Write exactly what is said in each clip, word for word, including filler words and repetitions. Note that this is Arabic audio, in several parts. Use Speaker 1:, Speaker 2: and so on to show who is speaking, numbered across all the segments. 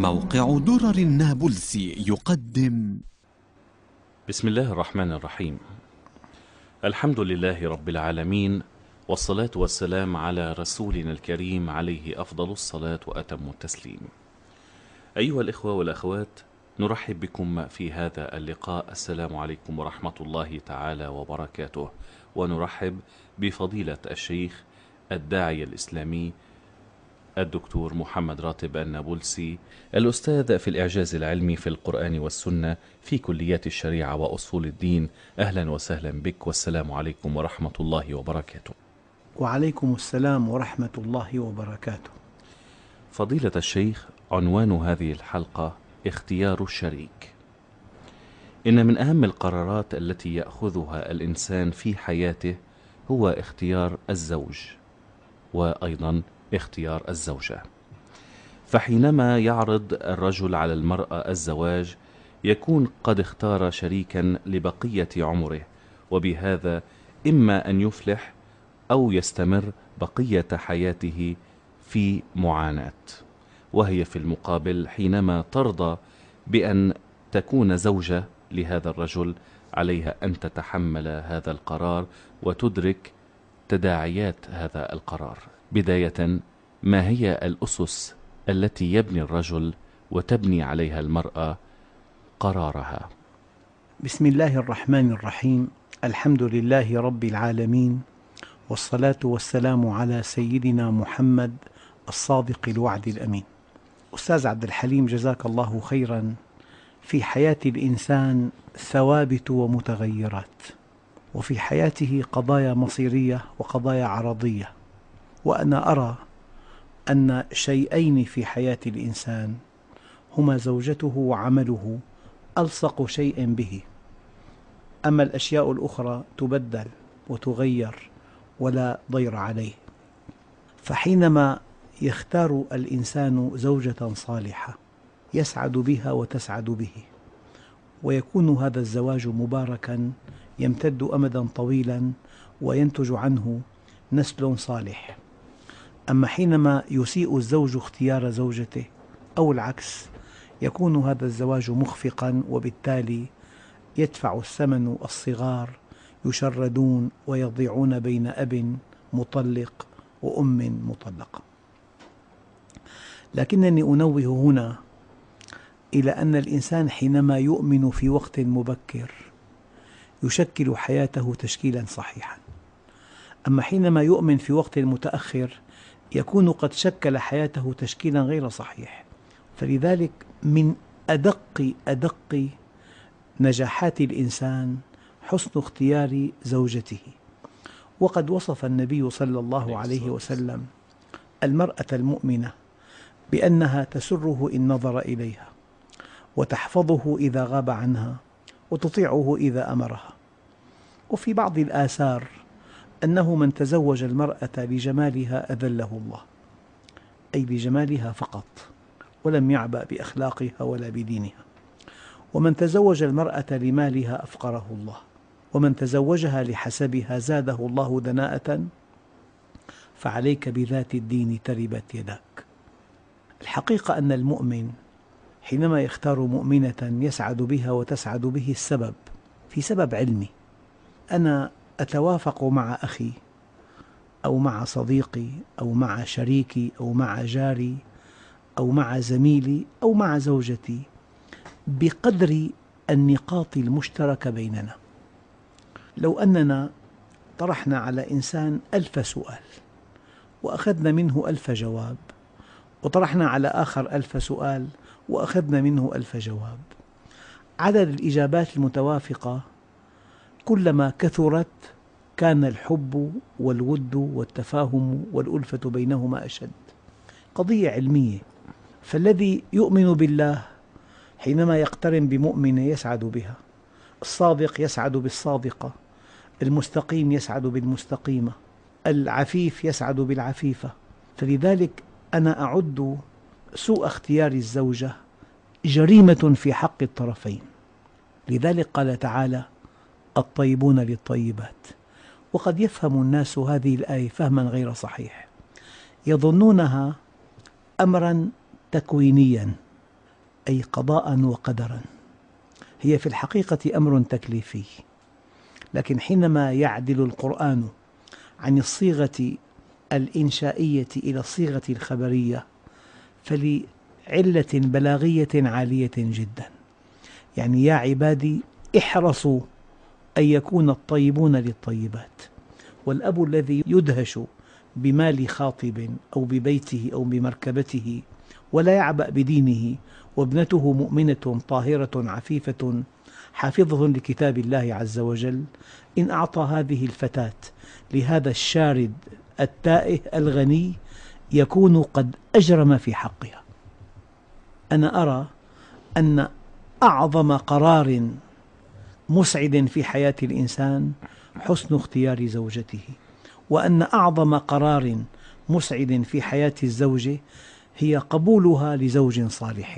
Speaker 1: موقع درر النابلسي يقدم.
Speaker 2: بسم الله الرحمن الرحيم. الحمد لله رب العالمين، والصلاة والسلام على رسولنا الكريم عليه أفضل الصلاة وأتم التسليم. أيها الإخوة والأخوات، نرحب بكم في هذا اللقاء. السلام عليكم ورحمة الله تعالى وبركاته. ونرحب بفضيلة الشيخ الداعية الإسلامي الدكتور محمد راتب النابلسي، الأستاذ في الإعجاز العلمي في القرآن والسنة في كليات الشريعة وأصول الدين. أهلا وسهلا بك، والسلام عليكم ورحمة الله وبركاته.
Speaker 3: وعليكم السلام ورحمة الله وبركاته.
Speaker 2: فضيلة الشيخ، عنوان هذه الحلقة اختيار الشريك. إن من أهم القرارات التي يأخذها الإنسان في حياته هو اختيار الزوج، وأيضا اختيار الزوجة. فحينما يعرض الرجل على المرأة الزواج يكون قد اختار شريكا لبقية عمره، وبهذا إما أن يفلح أو يستمر بقية حياته في معاناة. وهي في المقابل حينما ترضى بأن تكون زوجة لهذا الرجل عليها أن تتحمل هذا القرار وتدرك تداعيات هذا القرار. بداية، ما هي الأسس التي يبني الرجل وتبني عليها المرأة قرارها؟
Speaker 3: بسم الله الرحمن الرحيم. الحمد لله رب العالمين، والصلاة والسلام على سيدنا محمد الصادق الوعد الأمين. أستاذ عبد الحليم، جزاك الله خيرا. في حياة الإنسان ثوابت ومتغيرات، وفي حياته قضايا مصيرية وقضايا عرضية. وأنا أرى أن شيئين في حياة الإنسان هما زوجته وعمله ألصق شيء به، أما الأشياء الأخرى تبدل وتغير ولا ضير عليه. فحينما يختار الإنسان زوجة صالحة يسعد بها وتسعد به، ويكون هذا الزواج مباركا يمتد أمدا طويلا وينتج عنه نسل صالح. أما حينما يسيء الزوج اختيار زوجته أو العكس، يكون هذا الزواج مخفقا، وبالتالي يدفع الثمن الصغار يشردون ويضيعون بين أب مطلق وأم مطلقة. لكنني أنوه هنا إلى أن الإنسان حينما يؤمن في وقت مبكر يشكل حياته تشكيلا صحيحا، أما حينما يؤمن في وقت متأخر يكون قد شكل حياته تشكيلا غير صحيح. فلذلك من أدق أدق نجاحات الإنسان حسن اختيار زوجته. وقد وصف النبي صلى الله عليه وسلم المرأة المؤمنة بأنها تسره إن نظر إليها، وتحفظه إذا غاب عنها، وتطيعه إذا أمرها. وفي بعض الآثار أنه من تزوج المرأة لجمالها أذله الله، أي لجمالها فقط، ولم يعبأ بأخلاقها ولا بدينها. ومن تزوج المرأة لمالها أفقره الله، ومن تزوجها لحسبها زاده الله دناءة. فعليك بذات الدين تربت يداك. الحقيقة أن المؤمن حينما يختار مؤمنة يسعد بها وتسعد به السبب في سبب علمي. أنا أتوافق مع أخي أو مع صديقي أو مع شريكي أو مع جاري أو مع زميلي أو مع زوجتي بقدر النقاط المشتركة بيننا. لو أننا طرحنا على إنسان ألف سؤال وأخذنا منه ألف جواب، وطرحنا على آخر ألف سؤال وأخذنا منه ألف جواب، عدد الإجابات المتوافقة كلما كثرت كان الحب والود والتفاهم والألفة بينهما أشد. قضية علمية. فالذي يؤمن بالله حينما يقترن بمؤمنة يسعد بها، الصادق يسعد بالصادقة، المستقيم يسعد بالمستقيمة، العفيف يسعد بالعفيفة. فلذلك أنا أعد سوء اختيار الزوجة جريمة في حق الطرفين. لذلك قال تعالى: الطيبون للطيبات. وقد يفهم الناس هذه الآية فهما غير صحيح، يظنونها أمرا تكوينيا، أي قضاء وقدرا. هي في الحقيقة أمر تكليفي، لكن حينما يعدل القرآن عن الصيغة الإنشائية إلى الصيغة الخبرية فلعلة بلاغية عالية جدا. يعني يا عبادي احرصوا أن يكون الطيبون للطيبات. والأب الذي يدهش بمال خاطب أو ببيته أو بمركبته ولا يعبأ بدينه، وابنته مؤمنة طاهرة عفيفة حافظة لكتاب الله عز وجل، إن أعطى هذه الفتاة لهذا الشارد التائه الغني يكون قد أجرم في حقها. أنا أرى أن أعظم قرار مسعد في حياة الإنسان حسن اختيار زوجته، وأن أعظم قرار مسعد في حياة الزوجة هي قبولها لزوج صالح.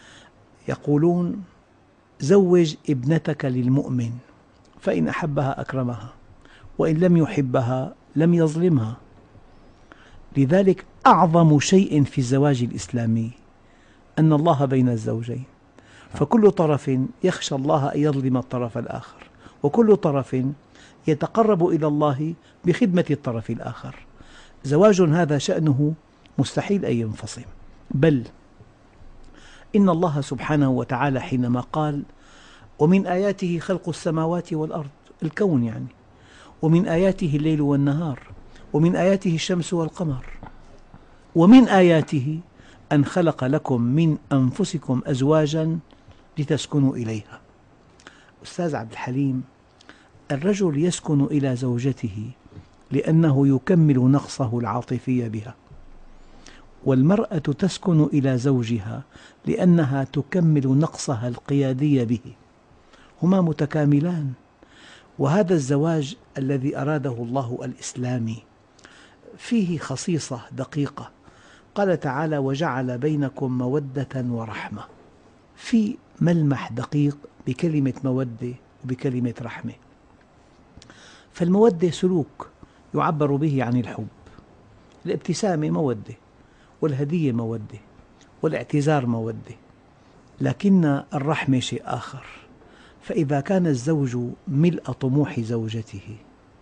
Speaker 3: يقولون: زوج ابنتك للمؤمن فإن أحبها أكرمها، وإن لم يحبها لم يظلمها. لذلك أعظم شيء في الزواج الإسلامي أن الله بين الزوجين، فكل طرف يخشى الله أن يظلم الطرف الآخر، وكل طرف يتقرب إلى الله بخدمة الطرف الآخر. زواج هذا شأنه مستحيل أن ينفصل، بل إن الله سبحانه وتعالى حينما قال: ومن آياته خلق السماوات والأرض، الكون يعني، ومن آياته الليل والنهار، ومن آياته الشمس والقمر، ومن آياته أن خلق لكم من أنفسكم أزواجا لتسكنوا إليها. أستاذ عبد الحليم، الرجل يسكن إلى زوجته لأنه يكمل نقصه العاطفي بها، والمرأة تسكن إلى زوجها لأنها تكمل نقصها القيادي به. هما متكاملان. وهذا الزواج الذي أراده الله الإسلامي فيه خصيصة دقيقة. قال تعالى: وجعل بينكم مودة ورحمة. في ملمح دقيق بكلمة مودة وبكلمة رحمة. فالمودة سلوك يعبر به عن الحب، الابتسامة مودة، والهدية مودة، والاعتذار مودة. لكن الرحمة شيء آخر. فإذا كان الزوج ملء طموح زوجته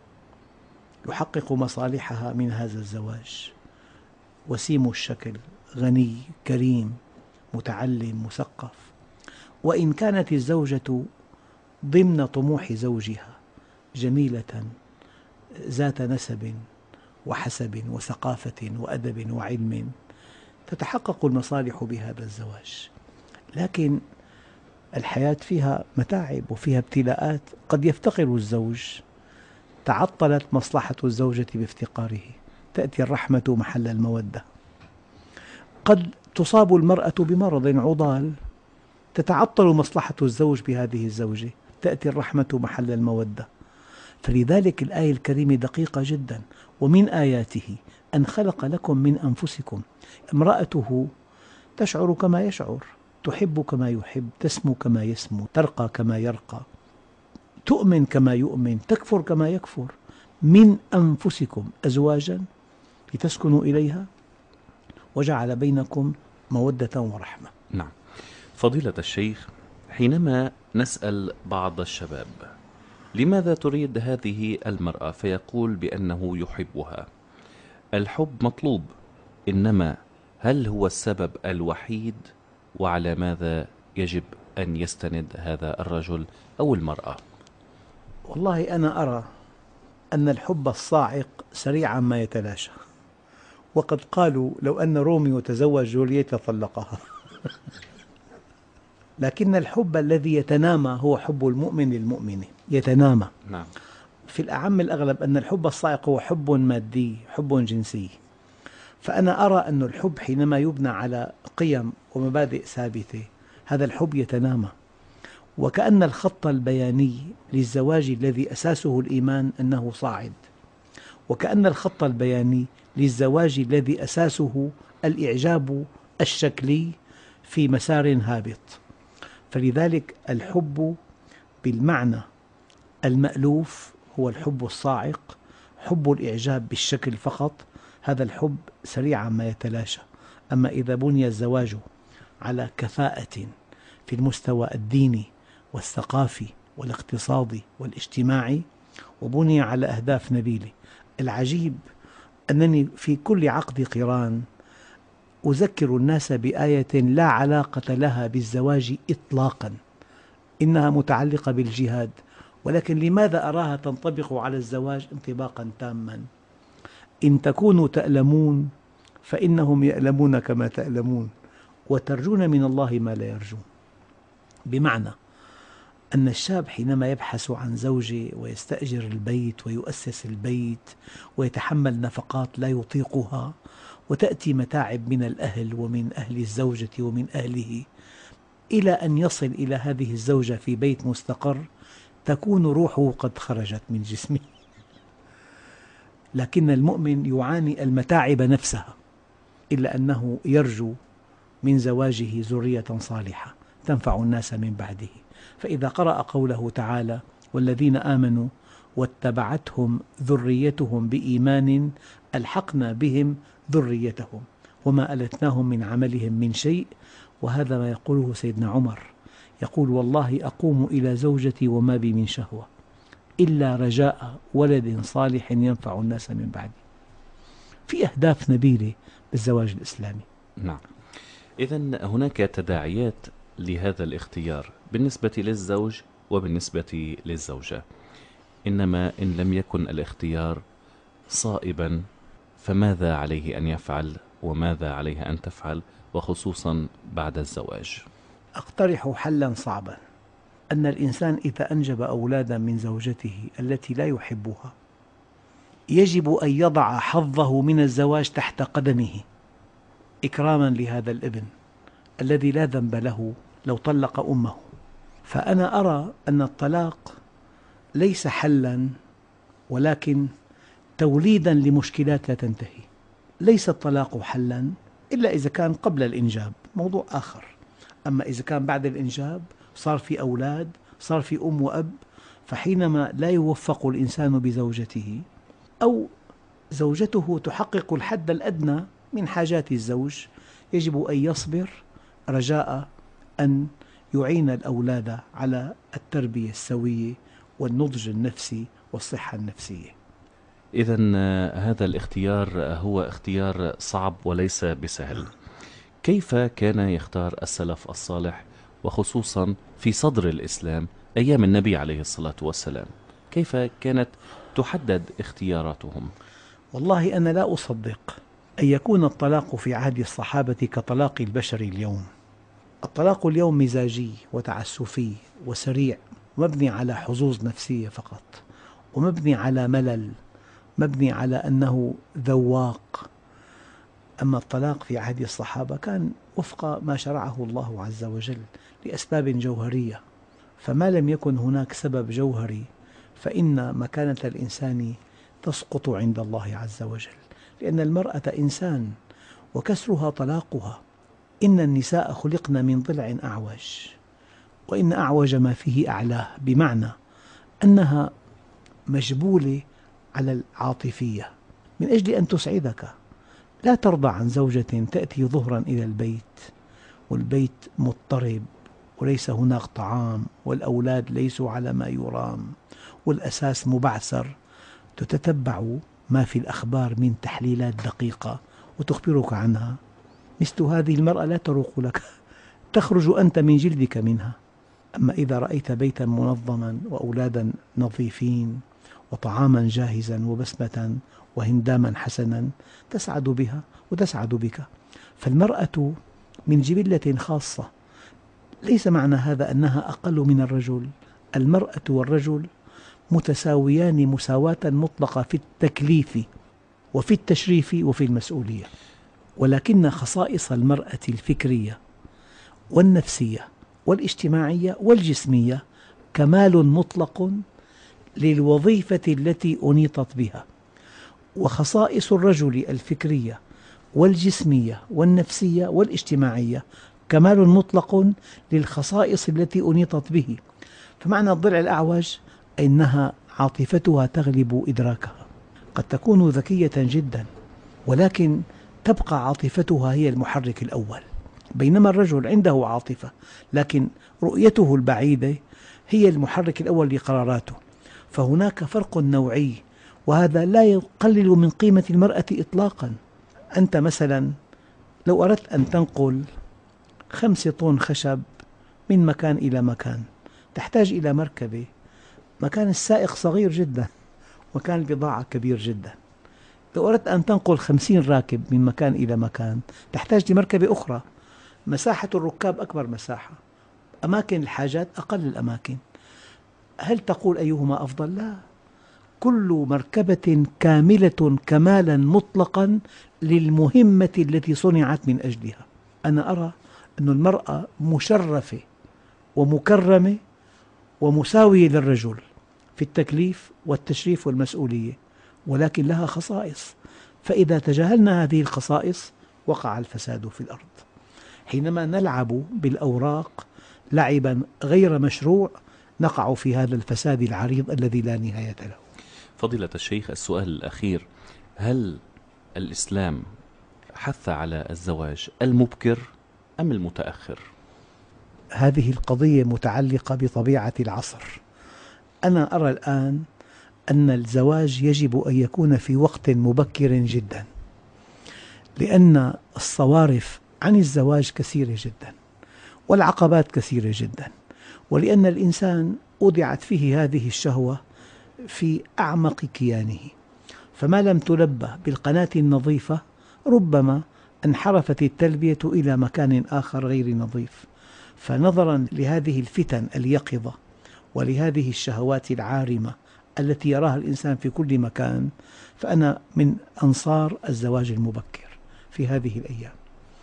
Speaker 3: يحقق مصالحها من هذا الزواج، وسيم الشكل، غني، كريم، متعلم، مثقف، وإن كانت الزوجة ضمن طموح زوجها جميلة ذات نسب وحسب وثقافة وأدب وعلم، تتحقق المصالح بهذا الزواج. لكن الحياة فيها متاعب وفيها ابتلاءات. قد يفتقر الزوج، تعطلت مصلحة الزوجة بافتقاره، تأتي الرحمة محل المودة. قد تصاب المرأة بمرض عضال، تتعطل مصلحة الزوج بهذه الزوجة، تأتي الرحمة محل المودة. فلذلك الآية الكريمة دقيقة جدا. ومن آياته أن خلق لكم من أنفسكم. امرأته تشعر كما يشعر، تحب كما يحب، تسمو كما يسمو، ترقى كما يرقى، تؤمن كما يؤمن، تكفر كما يكفر. من أنفسكم أزواجا لتسكنوا إليها وجعل بينكم مودة ورحمة.
Speaker 2: نعم. فضيلة الشيخ، حينما نسأل بعض الشباب: لماذا تريد هذه المرأة؟ فيقول بأنه يحبها. الحب مطلوب، إنما هل هو السبب الوحيد؟ وعلى ماذا يجب أن يستند هذا الرجل أو المرأة؟
Speaker 3: والله أنا أرى أن الحب الصاعق سريعا ما يتلاشى، وقد قالوا لو أن روميو تزوج جولييت لطلقها. لكن الحب الذي يتنامى هو حب المؤمن للمؤمنة، يتنامى.
Speaker 2: نعم.
Speaker 3: في الأعم الأغلب أن الحب الصاعق هو حب مادي، حب جنسي. فأنا أرى أن الحب حينما يبنى على قيم ومبادئ ثابتة هذا الحب يتنامى. وكأن الخط البياني للزواج الذي أساسه الإيمان أنه صاعد، وكأن الخط البياني للزواج الذي أساسه الإعجاب الشكلي في مسار هابط. فلذلك الحب بالمعنى المألوف هو الحب الصاعق، حب الإعجاب بالشكل فقط. هذا الحب سريعا ما يتلاشى. أما إذا بني الزواج على كفاءة في المستوى الديني والثقافي والاقتصادي والاجتماعي، وبني على أهداف نبيلة. العجيب أنني في كل عقد قران أذكر الناس بآية لا علاقة لها بالزواج إطلاقا، إنها متعلقة بالجهاد، ولكن لماذا أراها تنطبق على الزواج انطباقا تاما؟ إن تكونوا تألمون فإنهم يألمون كما تألمون، وترجون من الله ما لا يرجون. بمعنى أن الشاب حينما يبحث عن زوجة ويستأجر البيت ويؤسس البيت ويتحمل نفقات لا يطيقها، وتأتي متاعب من الأهل ومن أهل الزوجة ومن أهله، إلى أن يصل إلى هذه الزوجة في بيت مستقر، تكون روحه قد خرجت من جسمه. لكن المؤمن يعاني المتاعب نفسها، إلا أنه يرجو من زواجه ذرية صالحة تنفع الناس من بعده. فإذا قرأ قوله تعالى: والذين آمنوا واتبعتهم ذريتهم بإيمان ألحقنا بهم ذريتهم وما ألتناهم من عملهم من شيء، وهذا ما يقوله سيدنا عمر، يقول: والله أقوم إلى زوجتي وما بي من شهوة إلا رجاء ولد صالح ينفع الناس من بعدي. في أهداف نبيلة بالزواج الإسلامي.
Speaker 2: نعم. إذن هناك تداعيات لهذا الاختيار بالنسبة للزوج وبالنسبة للزوجة، إنما إن لم يكن الاختيار صائبا فماذا عليه أن يفعل وماذا عليها أن تفعل، وخصوصا بعد الزواج؟
Speaker 3: أقترح حلا صعبا، أن الإنسان إذا أنجب أولادا من زوجته التي لا يحبها، يجب أن يضع حظه من الزواج تحت قدمه إكراما لهذا الابن الذي لا ذنب له لو طلق أمه. فأنا أرى أن الطلاق ليس حلا، ولكن توليدا لمشكلات لا تنتهي. ليس الطلاق حلا إلا إذا كان قبل الإنجاب، موضوع آخر. أما إذا كان بعد الإنجاب صار في أولاد، صار في أم وأب، فحينما لا يوفق الإنسان بزوجته أو زوجته تحقق الحد الأدنى من حاجات الزوج، يجب أن يصبر رجاء أن يعين الأولاد على التربية السوية والنضج النفسي والصحة النفسية.
Speaker 2: إذن هذا الاختيار هو اختيار صعب وليس بسهل. كيف كان يختار السلف الصالح، وخصوصا في صدر الإسلام أيام النبي عليه الصلاة والسلام؟ كيف كانت تحدد اختياراتهم؟
Speaker 3: والله أنا لا أصدق أن يكون الطلاق في عهد الصحابة كطلاق البشر اليوم. الطلاق اليوم مزاجي وتعسفي وسريع، مبني على حظوظ نفسية فقط، ومبني على ملل، مبني على أنه ذواق. أما الطلاق في عهد الصحابة كان وفق ما شرعه الله عز وجل لأسباب جوهرية، فما لم يكن هناك سبب جوهري فإن مكانة الإنسان تسقط عند الله عز وجل، لأن المرأة إنسان وكسرها طلاقها. إن النساء خلقن من ضلع أعوج، وإن أعوج ما فيه أعلاه، بمعنى أنها مجبولة على العاطفية من أجل أن تسعدك. لا ترضى عن زوجة تأتي ظهرا إلى البيت والبيت مضطرب وليس هناك طعام والأولاد ليسوا على ما يرام والأساس مبعثر، تتتبع ما في الأخبار من تحليلات دقيقة وتخبرك عنها. مثل هذه المرأة لا تروق لك، تخرج أنت من جلدك منها. أما إذا رأيت بيتا منظما وأولادا نظيفين وطعاما جاهزا وبسمة وهنداما حسنا، تسعد بها وتسعد بك. فالمرأة من جبلة خاصة، ليس معنى هذا أنها أقل من الرجل. المرأة والرجل متساويان مساواة مطلقة في التكليف وفي التشريف وفي المسؤولية، ولكن خصائص المرأة الفكرية والنفسية والاجتماعية والجسمية كمال مطلق للوظيفة التي أنيطت بها، وخصائص الرجل الفكرية والجسمية والنفسية والاجتماعية كمال مطلق للخصائص التي أنيطت به. فمعنى الضلع الأعوج أنها عاطفتها تغلب إدراكها، قد تكون ذكية جدا ولكن تبقى عاطفتها هي المحرك الأول. بينما الرجل عنده عاطفة، لكن رؤيته البعيدة هي المحرك الأول لقراراته. فهناك فرق نوعي، وهذا لا يقلل من قيمة المرأة إطلاقا. أنت مثلا لو أردت أن تنقل خمسة طن خشب من مكان إلى مكان تحتاج إلى مركبة، مكان السائق صغير جدا، مكان البضاعة كبير جدا. لو أردت أن تنقل خمسين راكب من مكان إلى مكان تحتاج لمركبة أخرى، مساحة الركاب أكبر مساحة، أماكن الحاجات أقل الأماكن. هل تقول أيهما أفضل؟ لا، كل مركبة كاملة كمالا مطلقا للمهمة التي صنعت من أجلها. أنا أرى أن المرأة مشرفة ومكرمة ومساوية للرجل في التكليف والتشريف والمسؤولية، ولكن لها خصائص، فإذا تجاهلنا هذه الخصائص وقع الفساد في الأرض. حينما نلعب بالأوراق لعبا غير مشروع نقع في هذا الفساد العريض الذي لا نهاية له.
Speaker 2: فضيلة الشيخ، السؤال الأخير: هل الإسلام حث على الزواج المبكر أم المتأخر؟
Speaker 3: هذه القضية متعلقة بطبيعة العصر. أنا أرى الآن أن الزواج يجب أن يكون في وقت مبكر جدا، لأن الصوارف عن الزواج كثيرة جدا والعقبات كثيرة جدا، ولأن الإنسان أودعت فيه هذه الشهوة في أعمق كيانه، فما لم تلبى بالقناة النظيفة ربما انحرفت التلبية إلى مكان آخر غير نظيف. فنظرا لهذه الفتن اليقظة ولهذه الشهوات العارمة التي يراها الإنسان في كل مكان، فأنا من أنصار الزواج المبكر في هذه الأيام.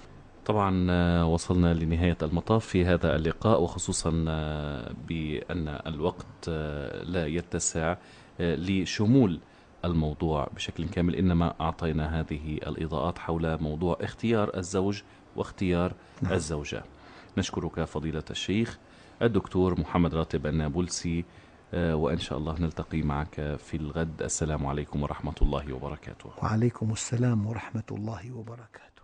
Speaker 2: طبعا وصلنا لنهاية المطاف في هذا اللقاء، وخصوصا بأن الوقت لا يتسع لشمول الموضوع بشكل كامل، إنما أعطينا هذه الإضاءات حول موضوع اختيار الزوج واختيار نعم. الزوجة. نشكرك فضيلة الشيخ الدكتور محمد راتب النابلسي، وإن شاء الله نلتقي معك في الغد. السلام عليكم ورحمة الله وبركاته.
Speaker 3: وعليكم السلام ورحمة الله وبركاته.